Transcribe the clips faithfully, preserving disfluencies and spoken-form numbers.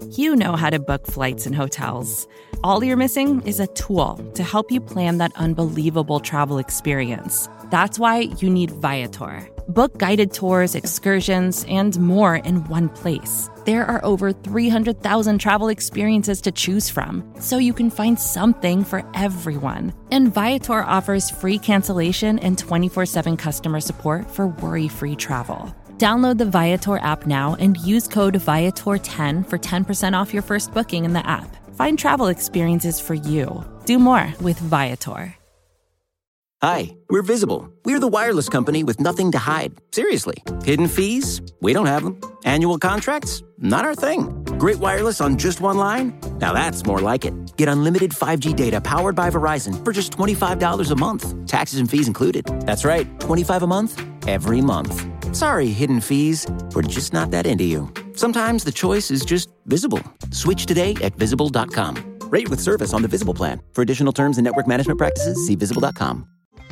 You know how to book flights and hotels. All you're missing is a tool to help you plan that unbelievable travel experience. That's why you need Viator. Book guided tours, excursions, and more in one place. There are over three hundred thousand travel experiences to choose from, so you can find something for everyone. And Viator offers free cancellation and twenty-four seven customer support for worry-free travel. Download the Viator app now and use code Viator ten for ten percent off your first booking in the app. Find travel experiences for you. Do more with Viator. Hi, we're Visible. We're the wireless company with nothing to hide. Seriously. Hidden fees? We don't have them. Annual contracts? Not our thing. Great wireless on just one line? Now that's more like it. Get unlimited five G data powered by Verizon for just twenty-five dollars a month. Taxes and fees included. That's right, twenty-five dollars a month, every month. Sorry, hidden fees. We're just not that into you. Sometimes the choice is just Visible. Switch today at visible dot com. Rate with service on the Visible plan. For additional terms and network management practices, see visible dot com.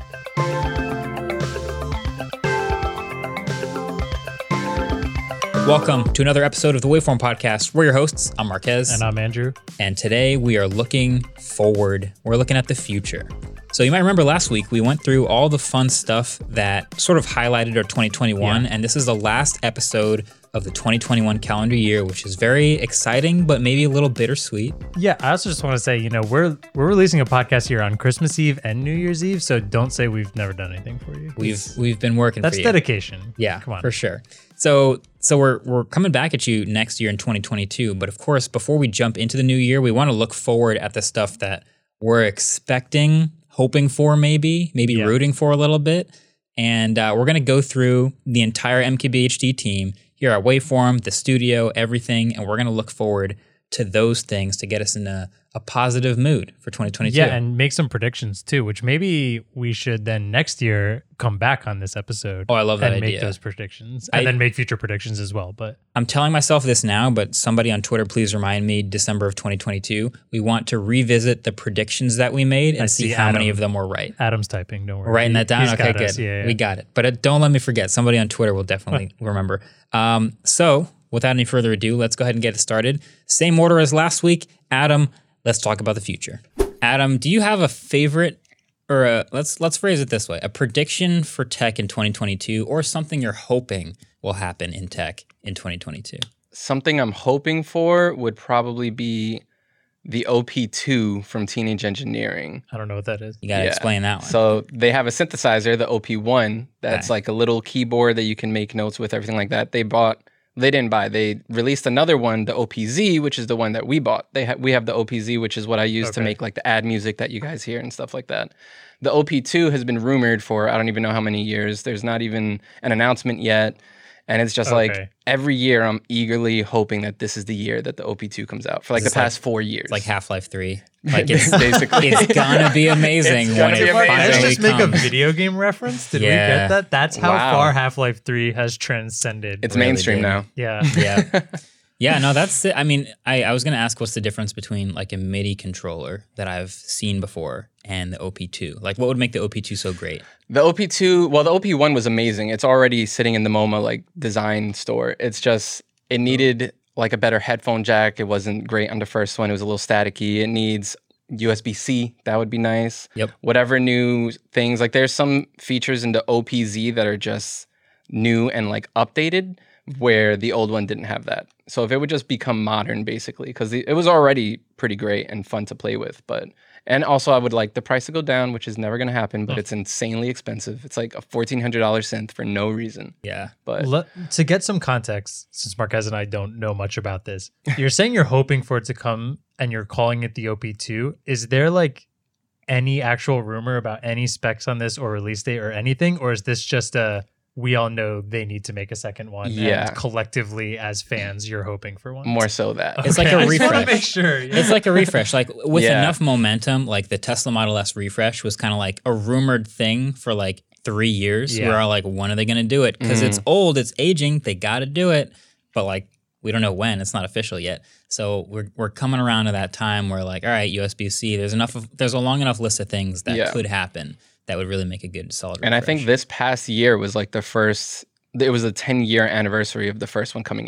Welcome to another episode of the Waveform Podcast. We're your hosts. I'm Marquez. And I'm Andrew. And today we are looking forward. We're looking at the future. So you might remember last week we went through all the fun stuff that sort of highlighted our twenty twenty-one. Yeah. And this is the last episode of the twenty twenty-one calendar year, which is very exciting, but maybe a little bittersweet. Yeah, I also just want to say, you know, we're we're releasing a podcast here on Christmas Eve and New Year's Eve, so don't say we've never done anything for you. We've we've been working That's for you. That's dedication. Yeah, come on. For sure. So so we're we're coming back at you next year in twenty twenty-two, but of course, before we jump into the new year, we want to look forward at the stuff that we're expecting, hoping for maybe, maybe yeah. rooting for a little bit. And uh, we're going to go through the entire M K B H D team here at Waveform, the studio, everything, and we're going to look forward to those things to get us in a, a positive mood for twenty twenty-two. Yeah, and make some predictions too, which maybe we should then next year come back on this episode. Oh, I love that and idea. make those predictions, and I, then make future predictions as well. But I'm telling myself this now, but somebody on Twitter, please remind me, December of twenty twenty-two, we want to revisit the predictions that we made and I see, see how Adam, many of them were right. Adam's typing, don't worry. We're writing that down? He's Okay, good. Us. Yeah, yeah. We got it. But uh, don't let me forget. Somebody on Twitter will definitely remember. Um, so without any further ado, let's go ahead and get it started. Same order as last week. Adam, let's talk about the future. Adam, do you have a favorite, or a, let's let's phrase it this way, a prediction for tech in twenty twenty-two, or something you're hoping will happen in tech in twenty twenty-two? Something I'm hoping for would probably be the O P two from Teenage Engineering. I don't know what that is. You got to yeah. explain that one. So they have a synthesizer, the O P one, that's okay. like a little keyboard that you can make notes with, everything like that. They bought... They didn't buy. They released another one, the O P Z, which is the one that we bought. They ha- we have the O P Z, which is what I use okay. to make like the ad music that you guys hear and stuff like that. The O P two has been rumored for I don't even know how many years. There's not even an announcement yet. And it's just okay. like every year I'm eagerly hoping that this is the year that the O P two comes out for like the past like, four years. It's like Half-Life three. Like it's basically it's gonna be amazing it's when be it amazing. finally Let's just comes. make a video game reference. Did yeah. we get that? That's how wow. far Half-Life three has transcended. It's really mainstream did. now. Yeah. Yeah. Yeah, no, that's it. I mean, I, I was going to ask what's the difference between like a MIDI controller that I've seen before and the O P two? Like what would make the O P two so great? The O P two, well, the O P one was amazing. It's already sitting in the MoMA like design store. It's just, it needed like a better headphone jack. It wasn't great on the first one. It was a little staticky. It needs U S B C. That would be nice. Yep. Whatever new things, like there's some features in the O P Z that are just new and like updated where the old one didn't have that. So if it would just become modern basically, because it was already pretty great and fun to play with, but and also I would like the price to go down, which is never going to happen, but oh. it's insanely expensive. It's like a fourteen hundred dollars synth for no reason. Yeah. But Let, to get some context, since Marquez and I don't know much about this, you're saying you're hoping for it to come and you're calling it the O P two. Is there like any actual rumor about any specs on this or release date or anything? Or is this just a, we all know they need to make a second one. Yeah. And collectively as fans, you're hoping for one. More so that. It's okay, like a I refresh. just want to make sure. Yeah. It's like a refresh. Like with Yeah. enough momentum, like the Tesla Model S refresh was kind of like a rumored thing for like three years. Yeah. We're all like, when are they going to do it? Because Mhm. it's old, it's aging, they got to do it. But like, we don't know when. It's not official yet. So we're we're coming around to that time where like, all right, U S B C. There's enough. Of, there's a long enough list of things that Yeah. could happen that would really make a good solid. And I refresh. think this past year was like the first. It was a ten year anniversary of the first one coming out.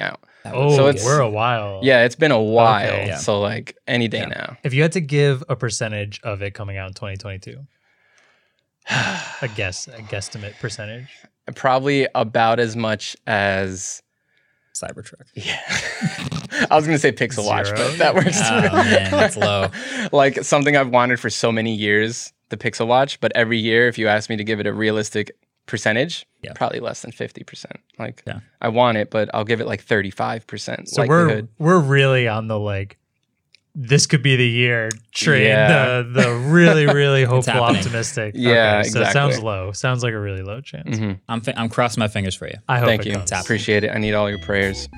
Oh, So so it's- we're a while. Yeah, it's been a while. Okay. Yeah. So like any day Yeah. now. If you had to give a percentage of it coming out in twenty twenty-two, a guess, a guesstimate percentage. Probably about as much as Cybertruck. yeah. I was gonna say Pixel Watch, Zero? but that works Oh too. man, that's low. Like something I've wanted for so many years, the Pixel Watch, but every year if you ask me to give it a realistic percentage, Yeah. probably less than fifty percent. Like Yeah. I want it, but I'll give it like thirty-five percent So likelihood. we're we're really on the like, this could be the year train. Yeah. The the really really hopeful, happening. optimistic. Yeah, okay, so it sounds exactly. low. Sounds like a really low chance. Mhm. I'm fi- I'm crossing my fingers for you. I hope Thank it you. comes. Appreciate it. I need all your prayers.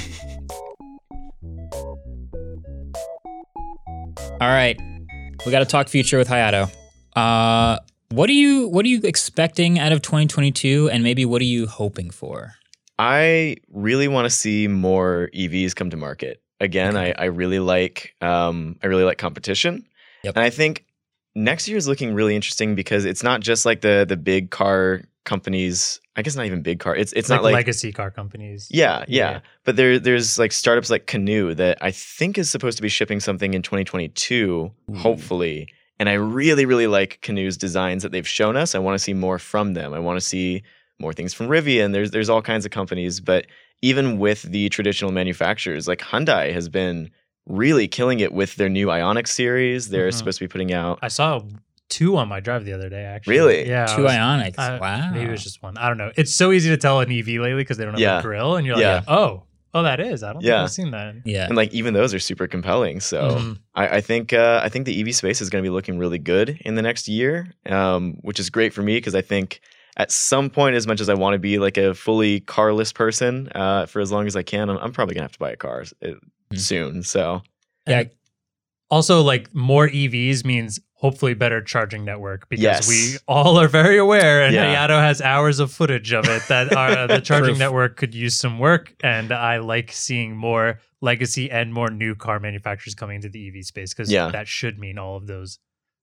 All right, we got to talk future with Hayato. Uh, what are you what are you expecting out of twenty twenty-two, and maybe what are you hoping for? I really want to see more E Vs come to market. Again, I, I really like um, I really like competition, Yep. and I think next year is looking really interesting because it's not just like the the big car companies. I guess not even big car. It's it's like not like legacy car companies. yeah, yeah, Yeah. But there there's like startups like Canoe that I think is supposed to be shipping something in twenty twenty-two, hopefully. And I really really like Canoe's designs that they've shown us. I want to see more from them. I want to see more things from Rivian. There's there's all kinds of companies, but even with the traditional manufacturers, like Hyundai has been really killing it with their new Ioniq series. They're Mhm. supposed to be putting out. I saw two on my drive the other day. Actually, Really? Yeah. I Two was- Ionics. I- wow. Maybe it was just one. I don't know. It's so easy to tell an E V lately because they don't have Yeah. a grill, and you're like, Yeah. oh, oh, that is. I don't Yeah. think I've seen that. Yeah. And like even those are super compelling. So Mhm. I, I think uh, I think the E V space is going to be looking really good in the next year, um, which is great for me because I think at some point, as much as I want to be like a fully carless person uh, for as long as I can, I'm, I'm probably gonna have to buy a car uh, Mm. soon. So Yeah. Also, like more E Vs means hopefully better charging network because Yes. we all are very aware, and Yeah. Hayato has hours of footage of it that our, the charging Proof. network could use some work. And I like seeing more legacy and more new car manufacturers coming into the E V space because Yeah. that should mean all of those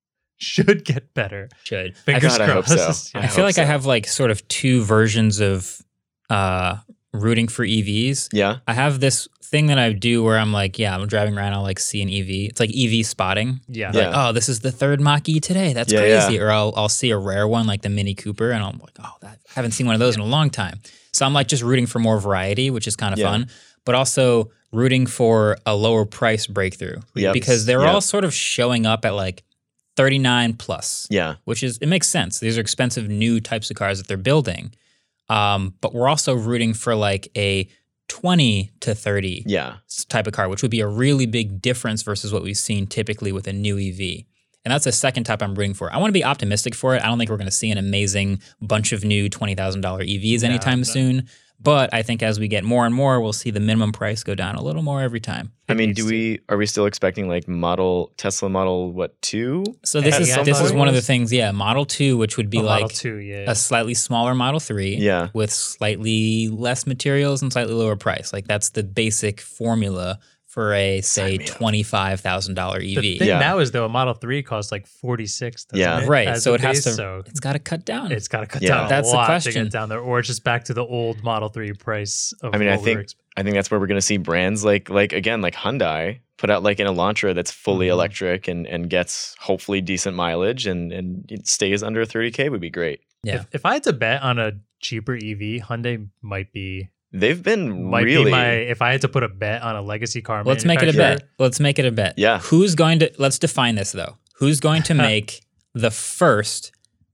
should get better. Should. Fingers God, I hope crossed. so. I, I feel hope like I so. have like sort of two versions of uh, rooting for E Vs. yeah, I have this thing that I do where I'm like, yeah, I'm driving around, I'll like see an E V. It's like E V spotting. Yeah. Yeah. Like, oh, this is the third Mach-E today. That's Yeah, crazy. yeah. Or I'll I'll see a rare one like the Mini Cooper, and I'm like, oh, that, I haven't seen one of those in a long time. So I'm like just rooting for more variety, which is kind of Yeah. fun, but also rooting for a lower price breakthrough Yep. because they're Yep. all sort of showing up at like thirty-nine plus. yeah, Which is, it makes sense. These are expensive new types of cars that they're building. Um, but we're also rooting for like a twenty to thirty yeah, s- type of car, which would be a really big difference versus what we've seen typically with a new E V. And that's the second type I'm rooting for. I want to be optimistic for it. I don't think we're going to see an amazing bunch of new twenty thousand dollars E Vs No, anytime no. soon. But I think as we get more and more, we'll see the minimum price go down a little more every time. I mean, needs do to. we are we still expecting like model Tesla Model what two? So this At is some this is point? one of the things, yeah. Model two, which would be A like Model two, yeah. a slightly smaller Model three Yeah. with slightly less materials and slightly lower price. Like that's the basic formula for a, say, me up. twenty-five thousand dollars E V. The thing Yeah. now is though a Model three costs like forty-six. doesn't Yeah. it, Right. as So a it has base, to, So it's got to cut down. it's got to cut Yeah. down. That's a the lot question. to get down there, or it's just back to the old Model three price. Of I mean, I what we were think ex- I think that's where we're going to see brands like like again like Hyundai put out like an Elantra that's fully Mhm. electric and and gets hopefully decent mileage and and it stays under thirty K would be great. yeah. if, if I had to bet on a cheaper E V, Hyundai might be They've been might really be my. If I had to put a bet on a legacy car, Let's make it a manufacturer, bet. Let's make it a bet. Yeah. Who's going to, let's define this though. Who's going to make the first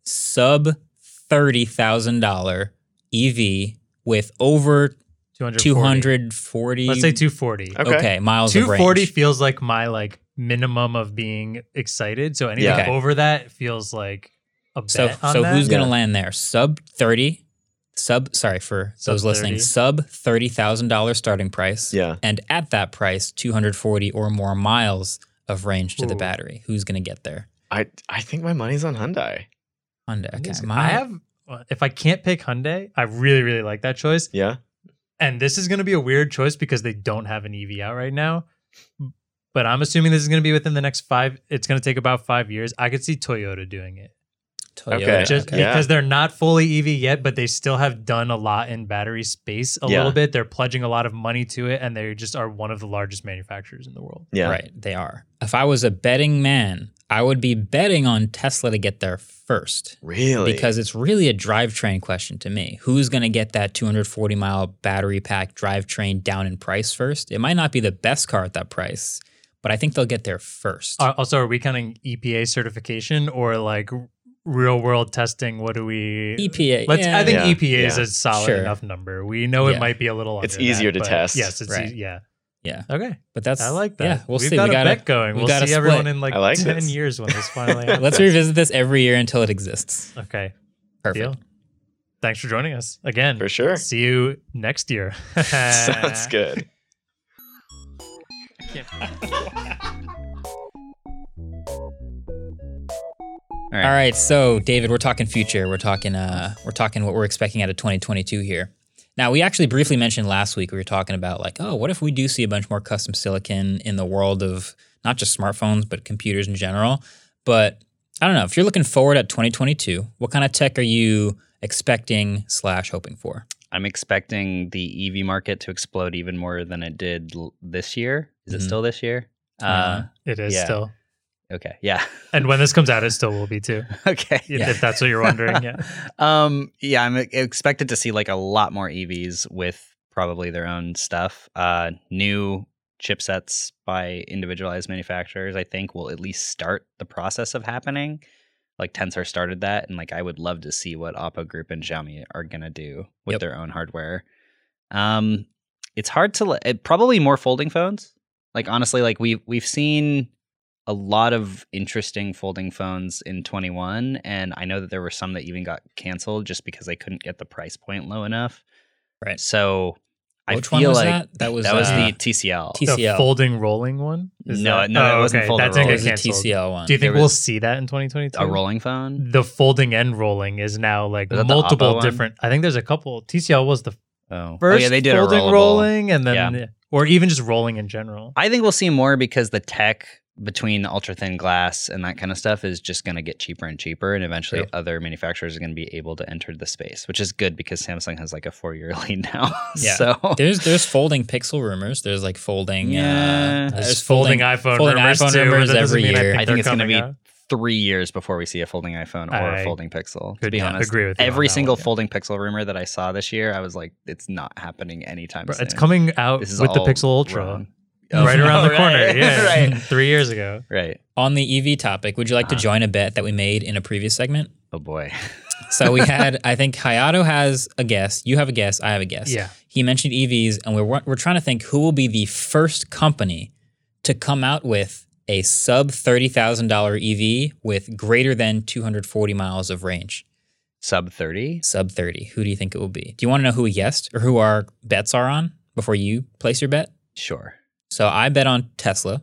sub thirty thousand dollars E V with over two hundred forty? Let's say two forty. Okay. Okay, miles two of range. forty feels like my like minimum of being excited. So anything Yeah. Okay. over that feels like a bet So, on so that. who's going to Yeah. land there? Sub thirty, sub, sorry for Sub those listening, thirty. sub thirty thousand dollars starting price. Yeah. And at that price, two hundred forty or more miles of range to the Ooh. battery. Who's going to get there? I I think my money's on Hyundai. Hyundai. Okay. I My, have. If I can't pick Hyundai, I really really like that choice. Yeah. And this is going to be a weird choice because they don't have an E V out right now. But I'm assuming this is going to be within the next five. It's going to take about five years. I could see Toyota doing it. Toyota. Okay. Just okay. Yeah. because they're not fully E V yet, but they still have done a lot in battery space a Yeah. little bit. They're pledging a lot of money to it, and they just are one of the largest manufacturers in the world. Yeah. Right, they are. If I was a betting man, I would be betting on Tesla to get there first. Really? Because it's really a drivetrain question to me. Who's going to get that two hundred forty mile battery pack drivetrain down in price first? It might not be the best car at that price, but I think they'll get there first. Uh, also, are we counting E P A certification or like real world testing? What do we? E P A. Let's. yeah. I think Yeah. E P A is Yeah. a solid Sure. enough number. We know Yeah. it might be a little. It's under easier that, to but test. Yes, it's Right. easy. Yeah. Yeah. Okay. But that's I like that. Yeah, we'll We've see. got we a gotta, bet going. we We'll gotta see everyone split. in like I like ten this. years when this finally happens. Let's revisit this every year until it exists. Okay. Perfect. Deal. Thanks for joining us again. For sure. See you next year. Sounds good. All right, so David, we're talking future. We're talking uh we're talking what we're expecting out of twenty twenty-two here. Now, we actually briefly mentioned last week, we were talking about like, oh, what if we do see a bunch more custom silicon in the world of not just smartphones, but computers in general. But I don't know, if you're looking forward at twenty twenty-two, what kind of tech are you expecting slash hoping for? I'm expecting the E V market to explode even more than it did l- this year. Is Mhm. it still this year? Uh, Uh, It is Yeah. still. okay. Yeah. And when this comes out, it still will be too. okay. If Yeah. if that's what you're wondering. Yeah. um, yeah, I'm e- expected to see like a lot more E Vs with probably their own stuff. Uh, new chipsets by individualized manufacturers, I think, will at least start the process of happening. Like Tensor started that, and like I would love to see what Oppo Group and Xiaomi are gonna do with Yep. their own hardware. Um, it's hard to it, probably more folding phones. Like honestly, like we we've seen a lot of interesting folding phones in twenty-one, and I know that there were some that even got canceled just because they couldn't get the price point low enough. Right. So I Which feel one was like that? That was, that was uh, the T C L. T- The T C L. folding rolling one? Is No, that, no, it oh, wasn't okay. folding That didn't It rolling. was get the T canceled. C L one. Do you think There we'll was see that in twenty twenty-two? A rolling phone. The folding and rolling is now like Was that the multiple Oppo one? different. I think there's a couple. T C L was the Oh, first oh yeah, they did a folding rollable. rolling, and then Yeah. or even just rolling in general. I think we'll see more because the tech between the ultra thin glass and that kind of stuff is just going to get cheaper and cheaper, and eventually True. other manufacturers are going to be able to enter the space, which is good because Samsung has like a four year lead now. Yeah. So There's there's folding Pixel rumors. There's like folding. Yeah. Uh, There's there's folding iPhone folding rumors iPhone too, but rumors that doesn't every mean I year. think I they're think it's going to coming be out. three years before we see a folding iPhone or I a folding Pixel. To could be honest, agree with you on every that single one, yeah. folding Pixel rumor that I saw this year, I was like, it's not happening anytime Bro, soon. it's coming out This is with the all Pixel Ultra wrong. right Oh, around the right, corner. Yeah, right. three years ago. Right. On the E V topic, would you like to Uh-huh. join a bet that we made in a previous segment? Oh boy. So we had, I think Hayato has a guess. You have a guess. I have a guess. Yeah. He mentioned E Vs, and we're we're trying to think who will be the first company to come out with a sub thirty thousand dollar E V with greater than two hundred forty miles of range. Sub thirty. Sub thirty. Who do you think it will be? Do you want to know who we guessed or who our bets are on before you place your bet? Sure. So I bet on Tesla,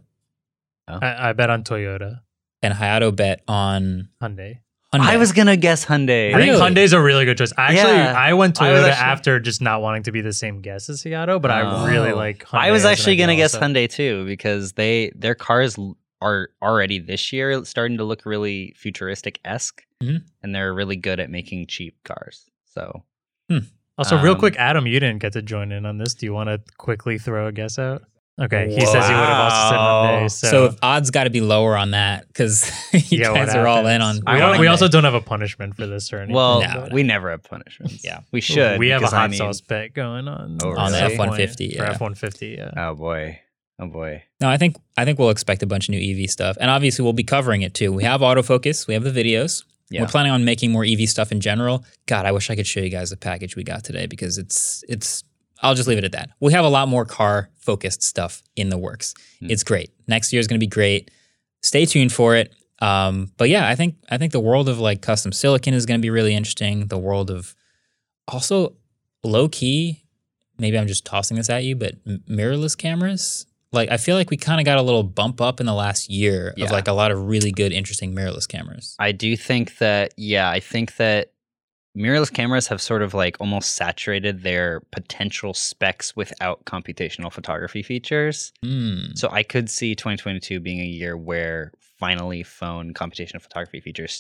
I, I bet on Toyota, and Hayato bet on Hyundai. Hyundai. I was gonna guess Hyundai. I think Really? Hyundai's a really good choice. I actually, Yeah. I went I Toyota was actually- after just not wanting to be the same guess as Hayato, but I Oh. really like Hyundai. I was as an actually gonna idea guess also. Hyundai too because they their cars l- are already this year starting to look really futuristic esque, Mhm. and they're really good at making cheap cars. So Also, real Um, quick, Adam, you didn't get to join in on this. Do you want to quickly throw a guess out? Okay, he says he would have also said Hyundai. So, So odds got to be lower on that because you yeah, what guys are all in happens? on. We, don't- on we Hyundai. also don't have a punishment for this or anything. well, No, no. we never have punishments. Yeah. we should. We have a because, I hot mean- sauce bet going on Oh, On the really? F one fifty, for yeah. F one fifty. Yeah. Oh boy. Oh boy. No, I think I think we'll expect a bunch of new E V stuff, and obviously we'll be covering it too. We have autofocus, we have the videos. Yeah. We're planning on making more E V stuff in general. God, I wish I could show you guys the package we got today because it's it's. I'll just leave it at that. We have a lot more car focused stuff in the works. Hmm. It's great. Next year is going to be great. Stay tuned for it. Um, but yeah, I think I think the world of like custom silicon is going to be really interesting. The world of also low key. Maybe I'm just tossing this at you, but m- mirrorless cameras. Like I feel like we kind of got a little bump up in the last year Yeah. of like a lot of really good, interesting mirrorless cameras. I do think that, yeah, I think that mirrorless cameras have sort of like almost saturated their potential specs without computational photography features. Mm. So I could see twenty twenty-two being a year where finally phone computational photography features start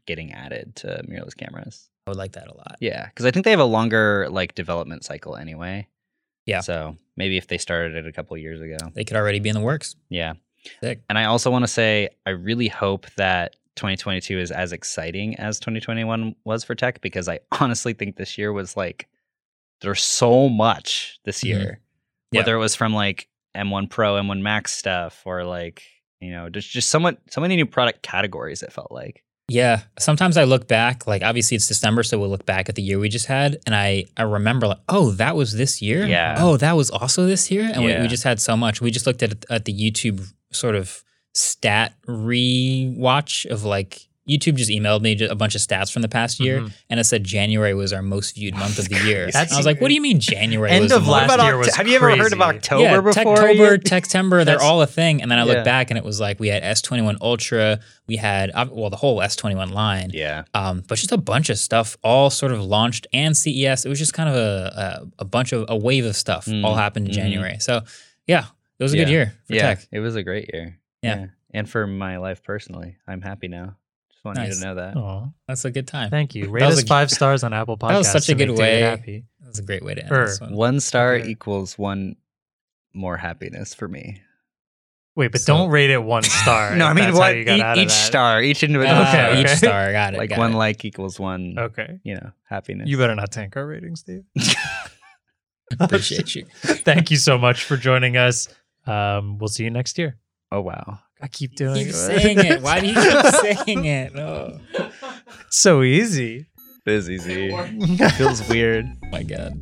getting added to mirrorless cameras. I would like that a lot. Yeah, because I think they have a longer like development cycle anyway. Yeah. So maybe if they started it a couple years ago. They could already be in the works. Yeah. Sick. And I also want to say I really hope that twenty twenty-two is as exciting as twenty twenty-one was for tech, because I honestly think this year was like there's so much this year. Mm-hmm. Yeah. Whether it was from like M one Pro, M one Max stuff, or like, you know, just just somewhat so many new product categories, it felt like. Yeah. Sometimes I look back, like obviously it's December, so we'll look back at the year we just had, and I, I remember like, oh, that was this year? Yeah. Oh, that was also this year? And Yeah. we, we just had so much. We just looked at at the YouTube sort of stat re-watch of like, YouTube just emailed me a bunch of stats from the past year, Mhm. and it said January was our most viewed month of the year. That's I was like, what do you mean January End was of the last month? What year about was Oct- have you ever heard of crazy. October yeah, before? Techtober, Techtember, they're That's- all a thing. And then I look Yeah. back and it was like we had S twenty-one Ultra, we had, uh, well, the whole S twenty-one line. Yeah. Um, but just a bunch of stuff all sort of launched, and C E S. It was just kind of a a, a bunch of a wave of stuff Mm, all happened in mhm. January. So yeah, it was a good Yeah. year for yeah, tech. it was a great year. Yeah. And for my life personally, I'm happy now. Just want you Nice. to know that. Aw, That's a good time. thank you. Rate That was us a- five stars on Apple Podcasts. That was such a to good make David way. happy. That was a great way to end Er, this one. One star Okay. equals one more happiness for me. Wait, but So- don't rate it one star. No, I if mean that's how what? you got e- out of each that. star, each individual. Uh, Okay, Each okay. star, got it. like got one it. like equals one. Okay. You know, happiness. You better not tank our ratings, Steve. Appreciate you. Thank you so much for joining us. Um, we'll see you next year. Oh wow. I keep doing Keep it. saying it. Why do you keep saying it? Oh, So easy. It is easy. Feels weird. my god.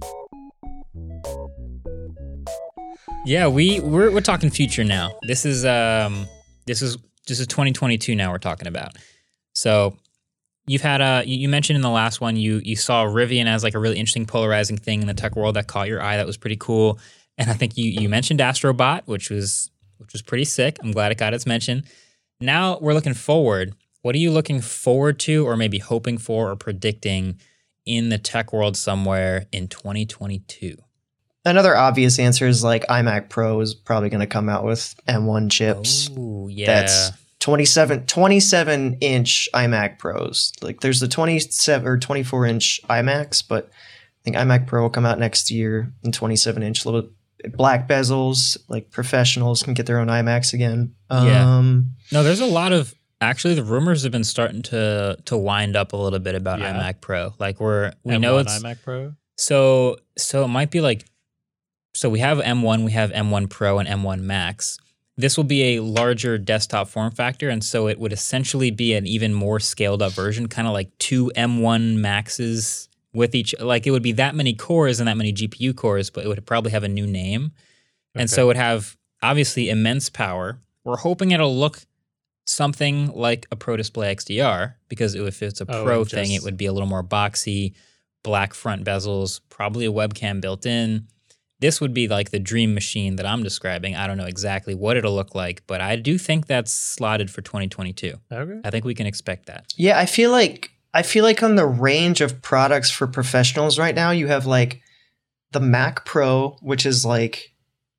Yeah, we we're we're talking future now. This is um this is this is twenty twenty-two now we're talking about. So you've had uh you, you mentioned in the last one you you saw Rivian as like a really interesting polarizing thing in the tech world that caught your eye, that was pretty cool. And I think you you mentioned Astrobot, which was which was pretty sick. I'm glad it got its mention. Now we're looking forward. What are you looking forward to, or maybe hoping for, or predicting in the tech world somewhere in twenty twenty-two? Another obvious answer is like iMac Pro is probably going to come out with M one chips. Oh, yeah. That's twenty-seven, twenty-seven inch iMac Pros. Like there's the twenty-seven or twenty-four inch iMacs, but I think iMac Pro will come out next year in twenty-seven inch, little black bezels. Like professionals can get their own iMacs again. Yeah. Um, No, there's a lot of actually the rumors have been starting to to wind up a little bit about Yeah. iMac Pro. Like we're we M one know it's iMac Pro. so so it might be like so we have M one, we have M one Pro and M one Max. This will be a larger desktop form factor, and so it would essentially be an even more scaled up version, kind of like two M one Maxes with each, like it would be that many cores and that many G P U cores, but it would probably have a new name. And so it would have obviously immense power. We're hoping it'll look something like a Pro Display X D R, because if it's a Oh, Pro and thing, it just- would be a little more boxy, black front bezels, probably a webcam built in. This would be like the dream machine that I'm describing. I don't know exactly what it'll look like, but I do think that's slotted for twenty twenty-two. Okay. I think we can expect that. Yeah, I feel like I feel like on the range of products for professionals right now, you have like the Mac Pro, which is like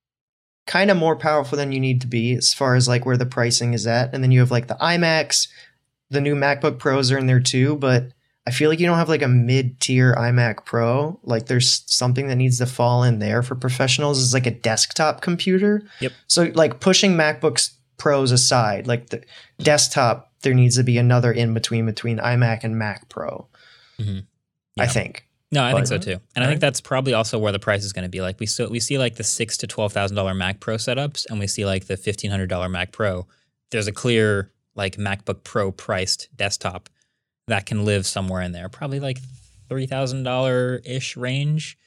kind of more powerful than you need to be as far as like where the pricing is at. And then you have like the iMacs, the new MacBook Pros are in there too, but I feel like you don't have like a mid-tier iMac Pro. Like there's something that needs to fall in there for professionals is like a desktop computer. Yep. So like pushing MacBooks Pros aside, like the desktop, there needs to be another in between between iMac and Mac Pro. Mhm. I Yeah. think. No, I think But- so too, and I think that's probably also where the price is going to be. Like we so we see like the six to twelve thousand dollar Mac Pro setups, and we see like the fifteen hundred dollar Mac Pro. There's a clear like MacBook Pro priced desktop that can live somewhere in there, probably like three thousand dollar ish range.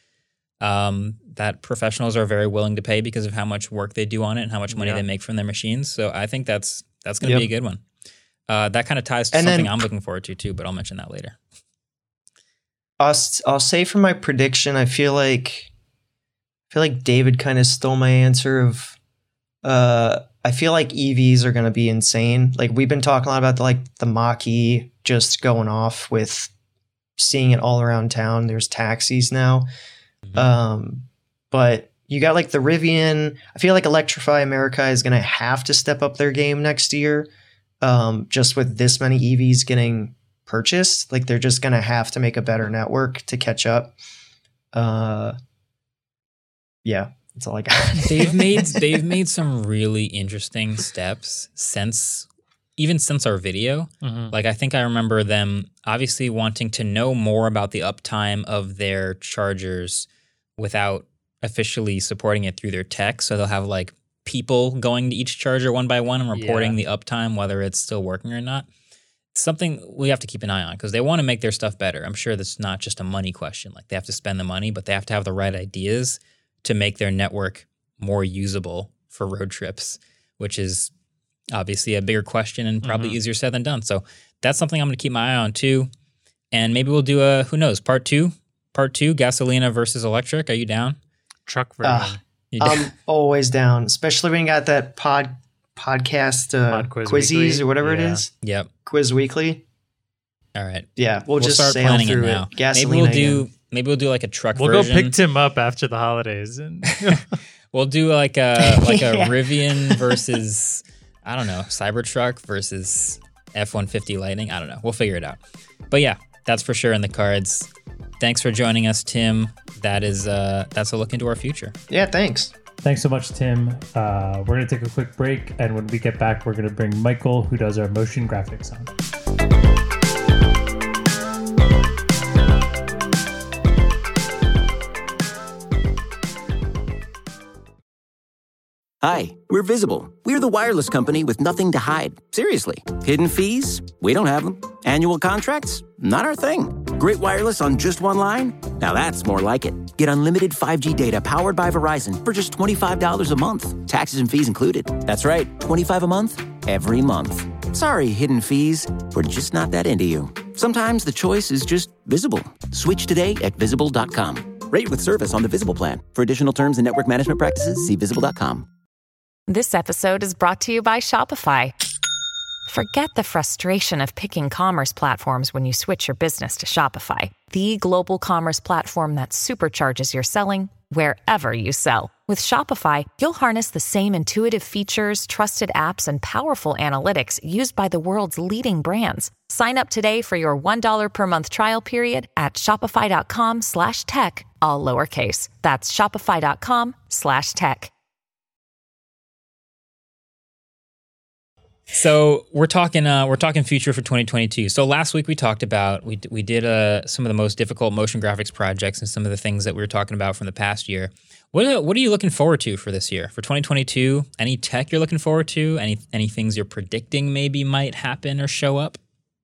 Um, that professionals are very willing to pay because of how much work they do on it and how much money Yeah. they make from their machines. So I think that's that's going to Yep. be a good one. Uh, that kind of ties to And something then- I'm looking forward to too, but I'll mention that later. I'll, s- I'll say for my prediction, I feel like I feel like David kind of stole my answer of uh I feel like E Vs are going to be insane. Like we've been talking a lot about the, like the Mach-E just going off with seeing it all around town. There's taxis now. Mhm. Um but you got like the Rivian. I feel like Electrify America is going to have to step up their game next year. Um just with this many E Vs getting purchased. Like they're just going to have to make a better network to catch up. Uh, yeah, that's all I got. they've made they've made some really interesting steps since even since our video. Mhm. Like I think I remember them obviously wanting to know more about the uptime of their chargers without officially supporting it through their tech. So they'll have like people going to each charger one by one and reporting the uptime, whether it's still working or not. It's something we have to keep an eye on because they want to make their stuff better. I'm sure that's not just a money question. Like they have to spend the money, but they have to have the right ideas to make their network more usable for road trips, which is obviously a bigger question and probably Mhm. easier said than done. So that's something I'm going to keep my eye on too. And maybe we'll do a, who knows, part two, part two, Gasolina versus electric. Are you down? Truck version. Ah. You down? I'm always down, especially when you got that pod podcast uh, Pod Quiz Quizzies Weekly? or whatever it Yeah. is. Yep. Quiz Weekly. All right. Yeah, we'll, We'll just start sail planning it through it. now. Gasolina Maybe we'll do, again. maybe we'll do like a truck We'll version. go pick Tim up after the holidays. And We'll do like a like a Yeah. Rivian versus I don't know Cybertruck versus F one fifty Lightning. I don't know. We'll figure it out. But yeah, that's for sure in the cards. Thanks for joining us, Tim. That is uh that's a look into our future. Yeah, thanks. Thanks so much, Tim. Uh, we're going to take a quick break. And when we get back, we're going to bring Michael, who does our motion graphics on. Hi, we're Visible. We're the wireless company with nothing to hide. Seriously. Hidden fees? We don't have them. Annual contracts? Not our thing. Great wireless on just one line? Now that's more like it. Get unlimited five G data powered by Verizon for just twenty-five dollars a month. Taxes and fees included. That's right, twenty-five dollars a month, every month. Sorry, hidden fees. We're just not that into you. Sometimes the choice is just Visible. Switch today at visible dot com. Rate with service on the Visible plan. For additional terms and network management practices, see visible dot com. This episode is brought to you by Shopify. Forget the frustration of picking commerce platforms when you switch your business to Shopify, the global commerce platform that supercharges your selling wherever you sell. With Shopify, you'll harness the same intuitive features, trusted apps, and powerful analytics used by the world's leading brands. Sign up today for your one dollar per month trial period at shopify.com slash tech, all lowercase. That's shopify.com slash tech. So we're talking uh, we're talking future for twenty twenty-two. So last week we talked about we we did uh, some of the most difficult motion graphics projects and some of the things that we were talking about from the past year. What are, what are you looking forward to for this year for twenty twenty-two? Any tech you're looking forward to? Any any things you're predicting maybe might happen or show up?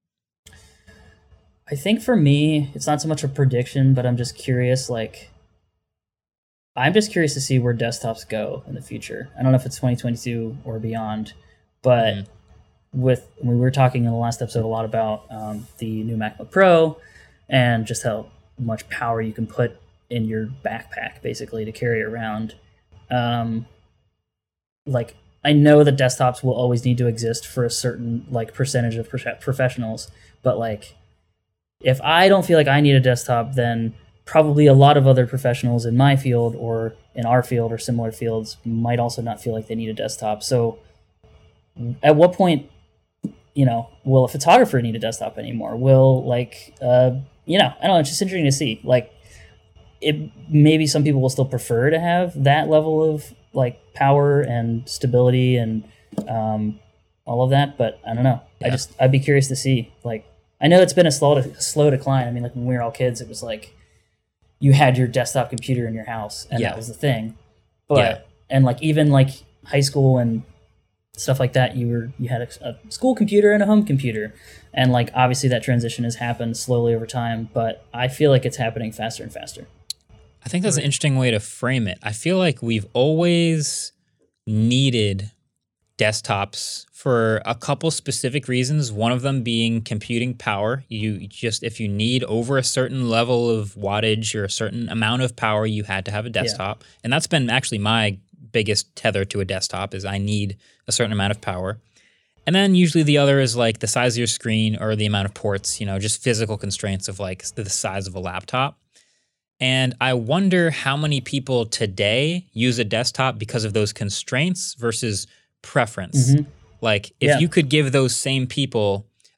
I think for me, it's not so much a prediction, but I'm just curious. Like, I'm just curious to see where desktops go in the future. I don't know if it's twenty twenty-two or beyond, but mm. with we were talking in the last episode a lot about um, the new MacBook Pro and just how much power you can put in your backpack, basically, to carry around. Um, like, I know that desktops will always need to exist for a certain like percentage of prof- professionals, but like, if I don't feel like I need a desktop, then probably a lot of other professionals in my field or in our field or similar fields might also not feel like they need a desktop. So at what point, you know, will a photographer need a desktop anymore? Will like, uh, you know, I don't know. It's just interesting to see. Like, it maybe some people will still prefer to have that level of like power and stability and um, all of that, but I don't know. Yeah. I just I'd be curious to see. Like, I know it's been a slow to, slow decline. I mean, like when we were all kids, it was like you had your desktop computer in your house, and yeah. that was the thing. But yeah. and like even like high school and stuff like that, you were you had a, a school computer and a home computer, and like obviously that transition has happened slowly over time. But I feel like it's happening faster and faster. I think that's an interesting way to frame it. I feel like we've always needed desktops for a couple specific reasons. One of them being computing power. You just, if you need over a certain level of wattage or a certain amount of power, you had to have a desktop. Yeah. And that's been actually my biggest tether to a desktop is I need a certain amount of power. And then usually the other is like the size of your screen or the amount of ports, you know, just physical constraints of like the size of a laptop. And I wonder how many people today use a desktop because of those constraints versus preference. Mm-hmm. Like if yeah. you could give those same people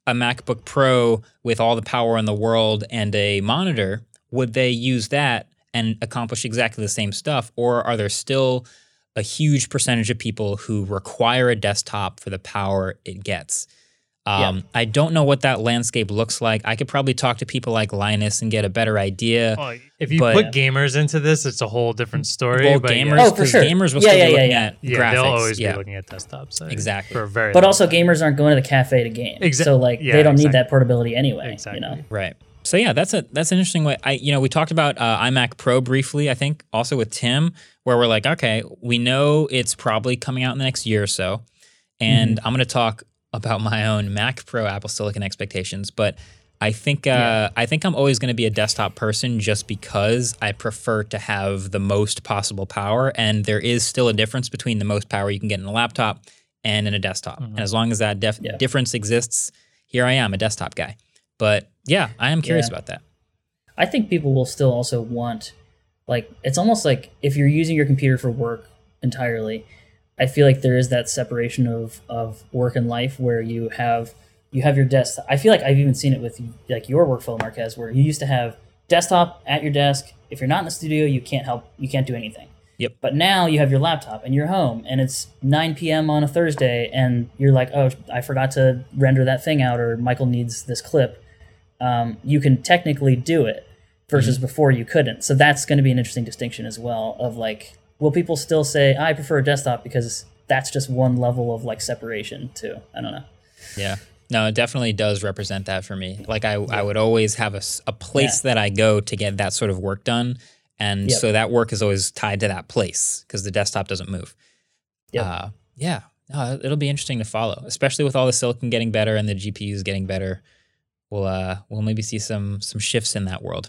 a MacBook Pro with all the power in the world and a monitor, would they use that and accomplish exactly the same stuff? Or are there still a huge percentage of people who require a desktop for the power it gets? Um, yeah. I don't know what that landscape looks like. I could probably talk to people like Linus and get a better idea. Well, if you but, put gamers into this, it's a whole different story. Well, but gamers, yeah. oh, for sure. gamers will yeah, still yeah, be yeah, looking yeah. at yeah, graphics. they'll always yeah. be looking at desktops. I exactly. For a very but long also, time. gamers aren't going to the cafe to game. Exa- so, like, yeah, they don't exactly. need that portability anyway. Exactly. You know? Right. So yeah, that's a that's an interesting way. I you know we talked about uh, iMac Pro briefly. I think also with Tim, where we're like, okay, we know it's probably coming out in the next year or so, and mm-hmm. I'm going to talk about my own Mac Pro Apple Silicon expectations. But I think uh, yeah. I think I'm always going to be a desktop person just because I prefer to have the most possible power, and there is still a difference between the most power you can get in a laptop and in a desktop. Mm-hmm. And as long as that def- yeah. difference exists, here I am, a desktop guy. But yeah, I am curious yeah. about that. I think people will still also want, like, it's almost like if you're using your computer for work entirely, I feel like there is that separation of, of work and life where you have you have your desk. I feel like I've even seen it with like your workflow, Marquez, where you used to have desktop at your desk. If you're not in the studio, you can't help, you can't do anything. Yep. But now you have your laptop and you're home and it's nine p.m. on a Thursday and you're like, oh, I forgot to render that thing out, or Michael needs this clip. Um, you can technically do it versus mm-hmm. before you couldn't. So that's going to be an interesting distinction as well of like, will people still say, I prefer a desktop because that's just one level of like separation too? I don't know. Yeah. No, it definitely does represent that for me. Like I, I would always have a, a place yeah. that I go to get that sort of work done. And yep. so that work is always tied to that place because the desktop doesn't move. Yep. Uh, yeah. No, it'll be interesting to follow, especially with all the silicon getting better and the G P Us getting better. We'll uh, we'll maybe see some some shifts in that world.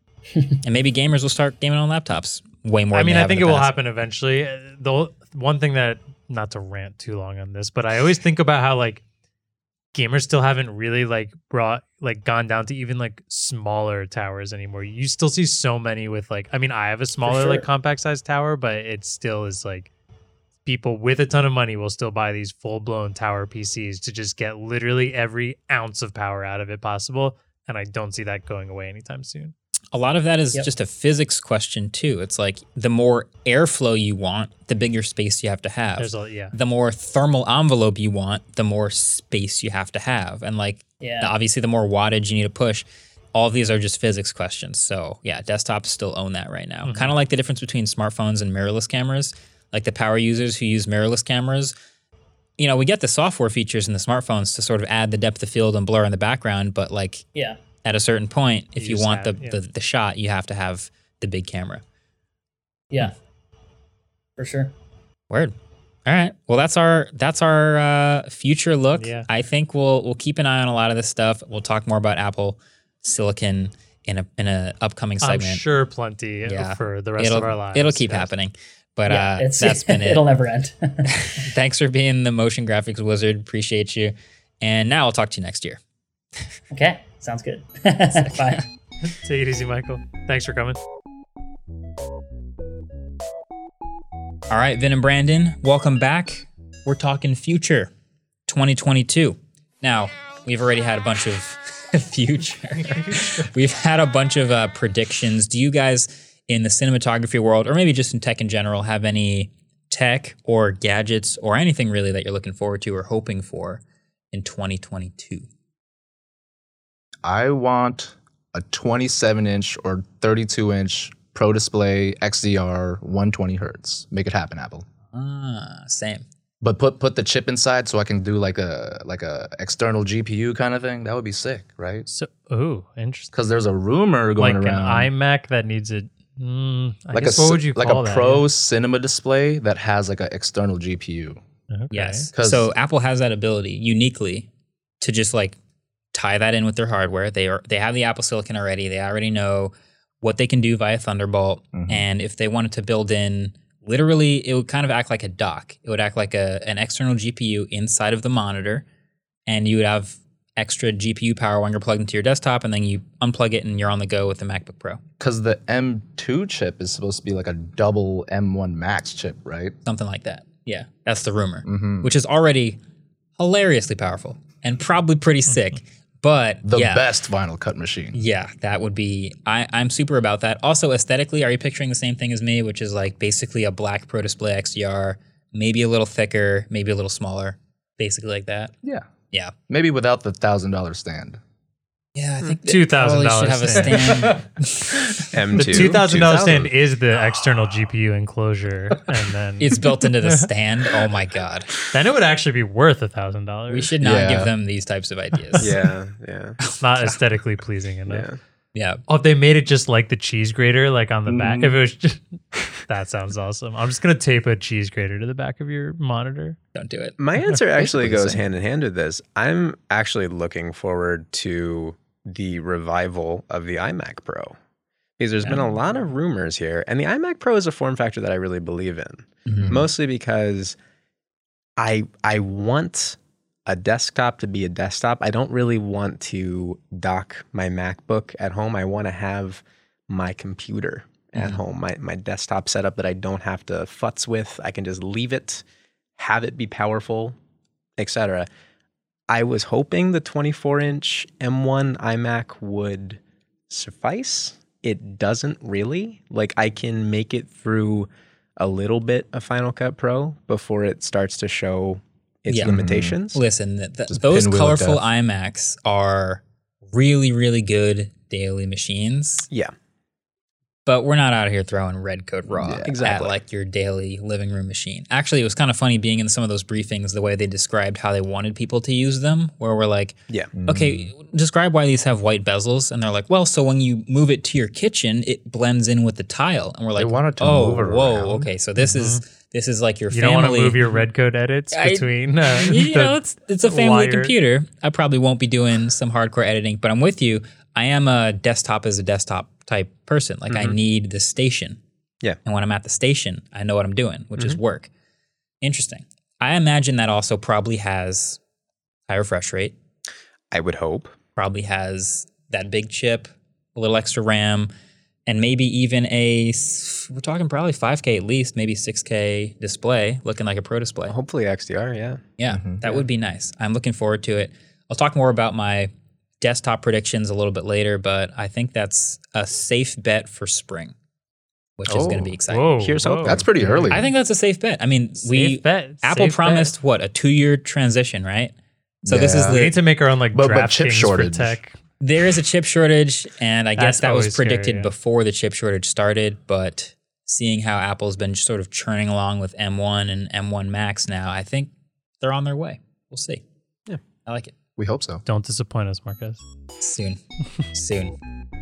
And maybe gamers will start gaming on laptops way more I than mean, they I have think in it the will past. happen eventually. The one thing that, not to rant too long on this, but I always think about how like gamers still haven't really like brought like gone down to even like smaller towers anymore. You still see so many with like, I mean, I have a smaller sure. like compact size tower, but it still is like people with a ton of money will still buy these full blown tower P Cs to just get literally every ounce of power out of it possible. And I don't see that going away anytime soon. A lot of that is Yep. just a physics question too. It's like the more airflow you want, the bigger space you have to have. There's a, yeah. The more thermal envelope you want, the more space you have to have. And like Yeah. obviously the more wattage you need to push. All of these are just physics questions. So yeah, desktops still own that right now. Mm-hmm. Kind of like the difference between smartphones and mirrorless cameras. Like the power users who use mirrorless cameras, you know, we get the software features in the smartphones to sort of add the depth of field and blur in the background, but like Yeah. at a certain point, if You you, just want have- the, yeah. the the shot, you have to have the big camera. Yeah. For sure. Word. All right. Well, that's our that's our uh, future look. Yeah. I think we'll we'll keep an eye on a lot of this stuff. We'll talk more about Apple Silicon in a in a upcoming I'm segment. sure plenty Yeah. for the rest it'll, of our lives. It'll keep Yes. happening. But yeah, uh, it's, that's been it. It'll never end. Thanks for being the motion graphics wizard. Appreciate you. And now I'll talk to you next year. Okay. Sounds good. Bye. Take it easy, Michael. Thanks for coming. All right, Vin and Brandon, welcome back. We're talking future twenty twenty-two. Now, we've already had a bunch of future. We've had a bunch of uh, predictions. Do you guys in the cinematography world, or maybe just in tech in general, have any tech or gadgets or anything really that you're looking forward to or hoping for in twenty twenty-two? I want a twenty-seven inch or thirty-two inch Pro Display X D R one twenty hertz. Make it happen, Apple. Ah, same. But put put the chip inside so I can do like a like a external G P U kind of thing. That would be sick, right? So, ooh, interesting. Because there's a rumor going Like around, an iMac that needs a. Mm, I like guess a what c- would you like call a that? Pro Cinema display that has like an external G P U. Okay. Yes. 'Cause- So Apple has that ability uniquely to just like tie that in with their hardware. They are they have the Apple Silicon already. They already know what they can do via Thunderbolt. Mhm. And if they wanted to build in, literally, it would kind of act like a dock. It would act like a an external G P U inside of the monitor, and you would have extra G P U power when you're plugged into your desktop, and then you unplug it and you're on the go with the MacBook Pro. Because the M two chip is supposed to be like a double M one Max chip, right? Something like that. Yeah, that's the rumor, Mm-hmm. which is already hilariously powerful. and probably pretty sick. But The yeah, best Final Cut machine. yeah, that would be. I, I'm super about that. Also, aesthetically, are you picturing the same thing as me, which is like basically a black Pro Display X D R, maybe a little thicker, maybe a little smaller, basically like that? Yeah. Yeah. Maybe without the one thousand dollars stand. Yeah, I think two thousand probably dollars should have a stand. M The two. two thousand dollars stand is the external G P U enclosure, and then It's built into the stand. Oh my god. then it would actually be worth a thousand dollars. We should not Yeah. give them these types of ideas. Yeah, yeah, It's not aesthetically pleasing enough. yeah. Yeah. Oh, if they made it just like the cheese grater, like on the back. Mm. If it was just, that sounds awesome. I'm just gonna tape a cheese grater to the back of your monitor. Don't do it. My answer actually Basically the goes same. hand in hand with this. I'm actually looking forward to the revival of the iMac Pro because there's been a lot of rumors here, and the iMac Pro is a form factor that I really believe in, Mm-hmm. mostly because I I want a desktop to be a desktop. I don't really want to dock my MacBook at home. I want to have my computer at Mm-hmm. home, my my desktop setup that I don't have to futz with. I can just leave it, have it be powerful, et cetera. I was hoping the twenty-four inch M one iMac would suffice. It doesn't really. Like, I can make it through a little bit of Final Cut Pro before it starts to show its Yeah. limitations. Listen, th- th- Just those pinwheel of colorful death. iMacs are really, really good daily machines, Yeah. but we're not out here throwing red code raw Yeah, at exactly. like your daily living room machine. Actually, it was kind of funny being in some of those briefings, the way they described how they wanted people to use them, where we're like, Yeah. okay, describe why these have white bezels. And they're like, well, so when you move it to your kitchen, it blends in with the tile. And we're like, want it to oh, move it whoa, around. okay, so this is this is like your You family. don't want to move your red code edits I- between. Uh, you the know, it's it's a family wire- computer. I probably won't be doing some hardcore editing, but I'm with you. I am a desktop as a desktop type person. Like I need the station. Yeah. And when I'm at the station, I know what I'm doing, which is work. Interesting. I imagine that also probably has high refresh rate, I would hope. probably has that big chip, a little extra RAM, and maybe even a, s- we're talking probably five K at least, maybe six K display, looking like a Pro Display. Hopefully X D R, yeah. Yeah, that would be nice. I'm looking forward to it. I'll talk more about my desktop predictions a little bit later, but I think that's a safe bet for spring, which is going to be exciting. Whoa, Here's whoa. hoping. That's pretty early. I think that's a safe bet. I mean, we Safe bet, Apple safe promised bet. what, a two-year transition, right? So this is Yeah. We the need to make our own like But- but draft chip kings shortage. for tech. there is a chip shortage, and I guess That's that was always scary, predicted yeah. before the chip shortage started, but seeing how Apple's been sort of churning along with M one and M one Max now, I think they're on their way. We'll see. Yeah. I like it. We hope so. Don't disappoint us, Marquez. Soon. Soon.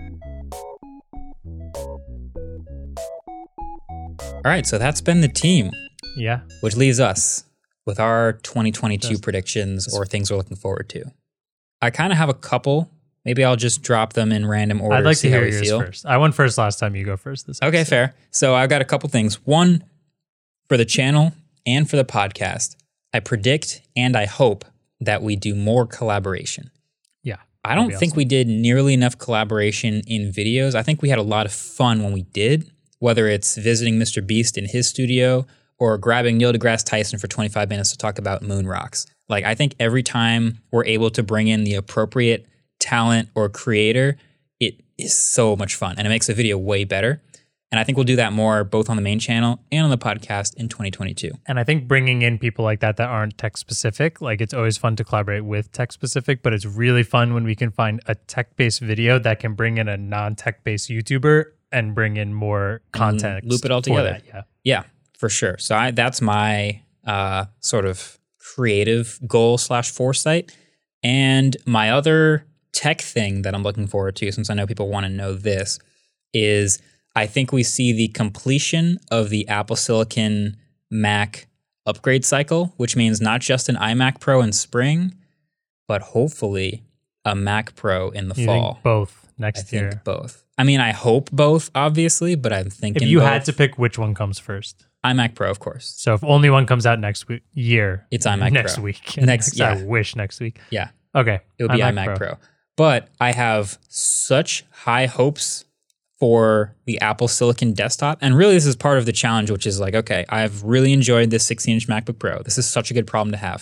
All right, so that's been the team, Yeah. which leaves us with our twenty twenty-two Just- predictions or things we're looking forward to. I kind of have a couple. Maybe I'll just drop them in random order. I'd like see to how hear we yours feel. first. I went first last time. You go first this Okay, episode. fair. So I've got a couple things. One, for the channel and for the podcast, I predict and I hope that we do more collaboration. Yeah. I don't That'd be think awesome. we did nearly enough collaboration in videos. I think we had a lot of fun when we did, whether it's visiting Mister Beast in his studio or grabbing Neil deGrasse Tyson for twenty-five minutes to talk about moon rocks. Like, I think every time we're able to bring in the appropriate talent or creator, it is so much fun and it makes the video way better. And I think we'll do that more both on the main channel and on the podcast in twenty twenty-two. And I think bringing in people like that that aren't tech specific, like it's always fun to collaborate with tech specific, but it's really fun when we can find a tech based video that can bring in a non tech based YouTuber and bring in more content. loop it all for together. that, yeah. Yeah, for sure. So I, that's my uh, sort of creative goal slash foresight. And my other tech thing that I'm looking forward to, since I know people want to know this, is I think we see the completion of the Apple Silicon Mac upgrade cycle, which means not just an iMac Pro in spring, but hopefully a Mac Pro in the You fall. think both I next think year. both. I mean, I hope both, obviously, but I'm thinking If you both. had to pick which one comes first. iMac Pro, of course. So if only one comes out next week, year, It's iMac next Pro. week. Next- I yeah. wish next week. Yeah, Okay. it would be iMac, Pro. But I have such high hopes for the Apple Silicon desktop. And really, this is part of the challenge, which is like, okay, I've really enjoyed this sixteen inch MacBook Pro. This is such a good problem to have.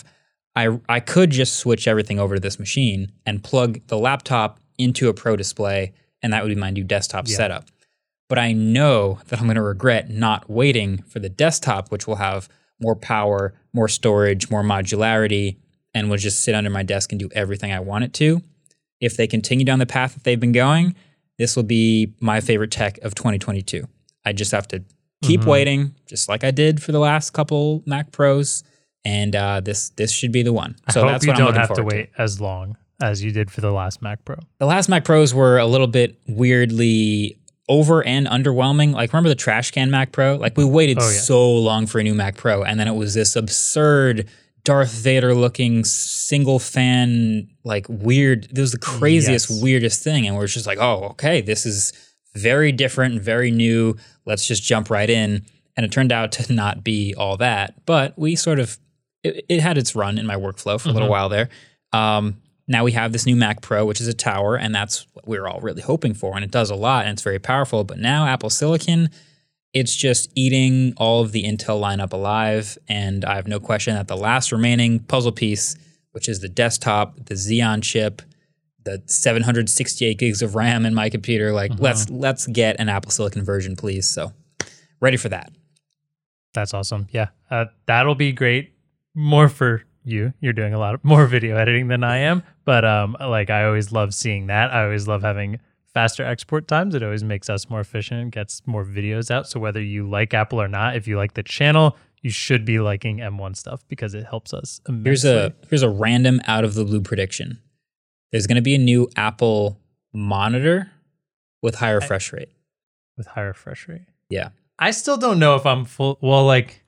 I I could just switch everything over to this machine and plug the laptop into a Pro Display, and that would be my new desktop Yeah. setup. But I know that I'm going to regret not waiting for the desktop, which will have more power, more storage, more modularity, and will just sit under my desk and do everything I want it to. If they continue down the path that they've been going, this will be my favorite tech of twenty twenty-two. I just have to keep Mhm. waiting, just like I did for the last couple Mac Pros, and uh, this this should be the one. So I hope that's you what I'm don't looking have to forward wait as long as you did for the last Mac Pro. The last Mac Pros were a little bit weirdly over and underwhelming. Like, remember the trash can Mac Pro? Like, we waited Oh, yeah. so long for a new Mac Pro, and then it was this absurd Darth Vader looking single fan, like weird. This was the craziest, Yes. weirdest thing. And we're just like, oh, okay, this is very different, very new. Let's just jump right in. And it turned out to not be all that, but we sort of, it, it had its run in my workflow for a little Mhm. while there. Um, now we have this new Mac Pro, which is a tower, and that's what we we're all really hoping for. And it does a lot, and it's very powerful. But now Apple Silicon, it's just eating all of the Intel lineup alive. And I have no question that the last remaining puzzle piece, which is the desktop, the Xeon chip, the seven hundred sixty-eight gigs of RAM in my computer, like Mhm. let's let's get an Apple Silicon version, please. So ready for that. That's awesome. Yeah, uh, that'll be great. More for you. You're doing a lot of more video editing than I am, but um, like I always love seeing that. I always love having faster export times. It always makes us more efficient, gets more videos out. So whether you like Apple or not, if you like the channel, you should be liking M one stuff because it helps us immensely. Here's a here's a random out of the blue prediction. There's going to be a new Apple monitor with higher refresh rate. with higher refresh rate. Yeah. I still don't know if I'm full. Well, like,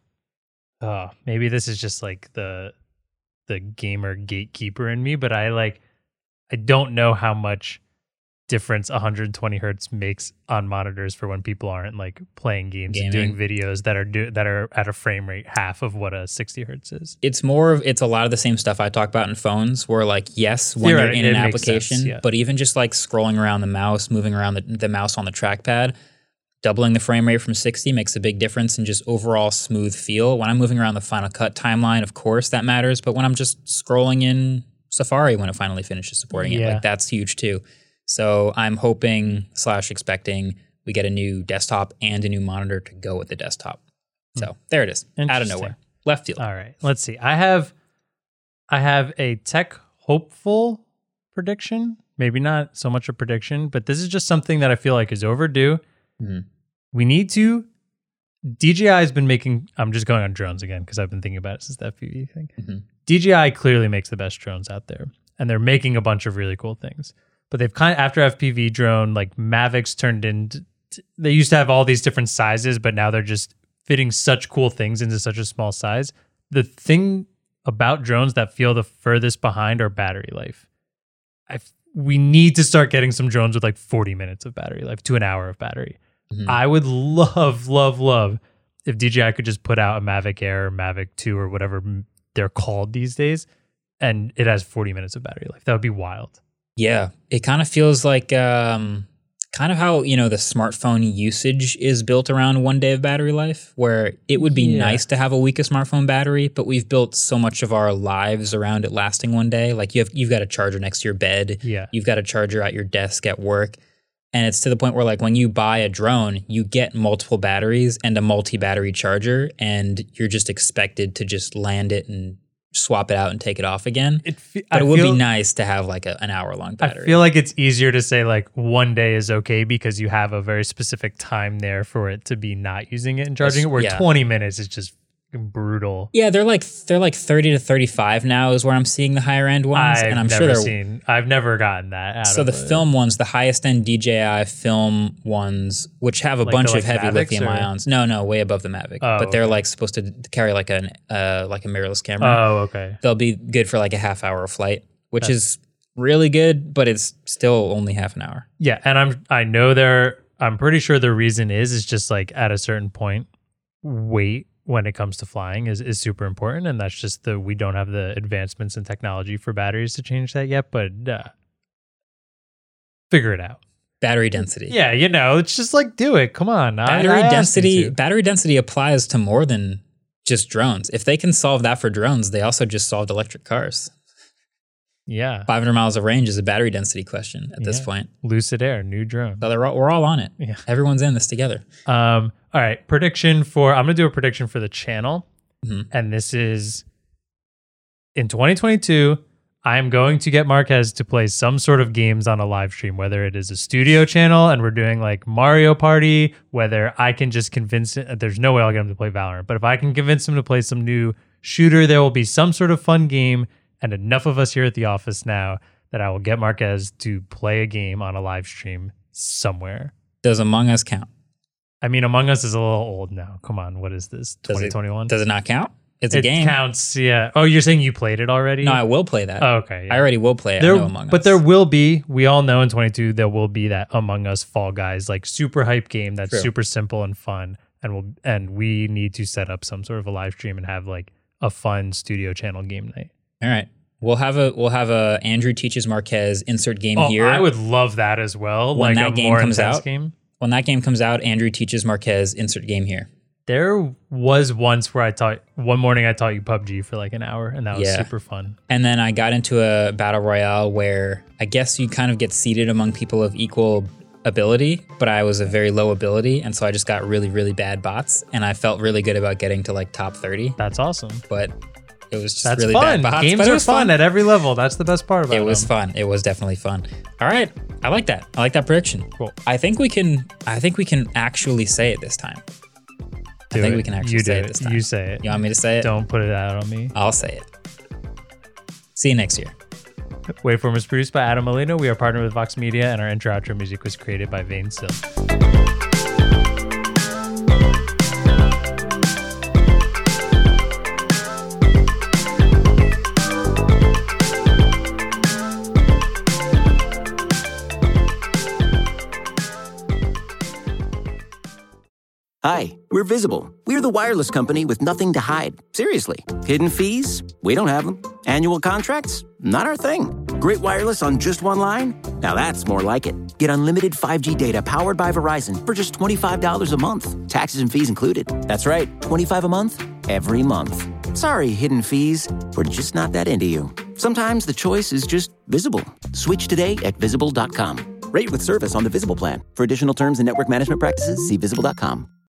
uh, maybe this is just like the the gamer gatekeeper in me, but I like, I don't know how much difference one hundred twenty hertz makes on monitors for when people aren't like playing games and doing videos that are do that are at a frame rate half of what a sixty hertz is. It's more of, it's a lot of the same stuff I talk about in phones where like, yes, when you're Theoretic- in an it makes application, sense, yeah. but even just like scrolling around the mouse, moving around the, the mouse on the trackpad, doubling the frame rate from sixty makes a big difference in just overall smooth feel. When I'm moving around the Final Cut timeline, of course that matters, but when I'm just scrolling in Safari when it finally finishes supporting it, Yeah. like that's huge too. So I'm hoping slash expecting we get a new desktop and a new monitor to go with the desktop. So there it is, out of Interesting. nowhere, left field. All right, let's see. I have, I have a tech hopeful prediction. Maybe not so much a prediction, but this is just something that I feel like is overdue. Mhm. We need to. D J I has been making. I'm just going on drones again because I've been thinking about it since that F P V thing. Mhm. D J I clearly makes the best drones out there, and they're making a bunch of really cool things. But they've kind of, after F P V drone, like Mavics turned into. They used to have all these different sizes, but now they're just fitting such cool things into such a small size. The thing about drones that feel the furthest behind are battery life. I we need to start getting some drones with like forty minutes of battery life to an hour of battery. Mhm. I would love, love, love if D J I could just put out a Mavic Air or Mavic two or whatever m- they're called these days, and it has forty minutes of battery life. That would be wild. Yeah, it kind of feels like um, kind of how, you know, the smartphone usage is built around one day of battery life, where it would be Yeah. nice to have a week of smartphone battery, but we've built so much of our lives around it lasting one day. Like you have, you've got a charger next to your bed, Yeah. you've got a charger at your desk at work, and it's to the point where like when you buy a drone, you get multiple batteries and a multi-battery charger, and you're just expected to just land it and swap it out and take it off again. It fe- But I it would feel- be nice to have like a, an hour long battery. I feel like it's easier to say like one day is okay because you have a very specific time there for it to be not using it and charging That's- it, where yeah. twenty minutes is just brutal. Yeah, they're like they're like thirty to thirty-five now is where I'm seeing the higher end ones, I've and I'm never sure they're seen. I've never gotten that. Out so of the it. film ones, the highest end D J I film ones, which have a Like bunch the, of like, heavy Mavics, lithium or- ions. No, no, way above the Mavic, Oh, but they're okay. like supposed to carry like an uh like a mirrorless camera. Oh, okay. They'll be good for like a half hour of flight, which That's- is really good, but it's still only half an hour. Yeah, and I'm I know there I'm pretty sure the reason is is just like at a certain point, weight when it comes to flying is, is super important, and that's just the we don't have the advancements in technology for batteries to change that yet, but uh, figure it out. Battery density. Yeah, you know, it's just like do it. Come on, I- Battery I asked you density to. battery density applies to more than just drones. If they can solve that for drones, they also just solved electric cars. Yeah. five hundred miles of range is a battery density question at this Yeah. point. Lucid Air, new drone. So they're all, we're all on it. Yeah. Everyone's in this together. Um, all right. Prediction for, I'm going to do a prediction for the channel. Mhm. And this is in twenty twenty-two, I'm going to get Marquez to play some sort of games on a live stream, whether it is a studio channel and we're doing like Mario Party, whether I can just convince it. There's no way I'll get him to play Valorant, but if I can convince him to play some new shooter, there will be some sort of fun game, and enough of us here at the office now that I will get Marquez to play a game on a live stream somewhere. Does Among Us count? I mean, Among Us is a little old now. Come on, what is this? Does twenty it- twenty-one? Does it not count? It's a it game. counts, yeah. Oh, you're saying you played it already? No, I will play that. Oh, okay. yeah. I already will play it. There, I know Among but Us. there will be, we all know in twenty-two, there will be that Among Us Fall Guys, like super hype game that's True. super simple and fun. And we'll, and we need to set up some sort of a live stream and have like a fun studio channel game night. All right. We'll have a we'll have a Andrew teaches Marquez insert game Oh, here. I would love that as well. When like that a game more comes intense out. game. When that game comes out, Andrew teaches Marquez insert game here. There was once where I taught, one morning I taught you P U B G for like an hour, and that was Yeah. super fun. And then I got into a battle royale where I guess you kind of get seated among people of equal ability, but I was a very low ability, and so I just got really, really bad bots, and I felt really good about getting to like top thirty. That's awesome. But it was just That's really fun. bad bots. Games but it are was fun at every level. That's the best part about It was them. fun. It was definitely fun. All right, I like that. I like that prediction. Cool. I think we can. I think we can actually say it this time. Do I think it. we can actually you say do it this time. You say it. You want me to say it? Don't put it out on me. I'll say it. See you next year. Waveform is produced by Adam Molino. We are partnered with Vox Media, and our intro outro music was created by Vane Still. Hi, we're Visible. We're the wireless company with nothing to hide. Seriously. Hidden fees? We don't have them. Annual contracts? Not our thing. Great wireless on just one line? Now that's more like it. Get unlimited five G data powered by Verizon for just twenty-five dollars a month. Taxes and fees included. That's right, twenty-five dollars a month, every month. Sorry, hidden fees. We're just not that into you. Sometimes the choice is just Visible. Switch today at visible dot com. Rate with service on the Visible plan. For additional terms and network management practices, see visible dot com.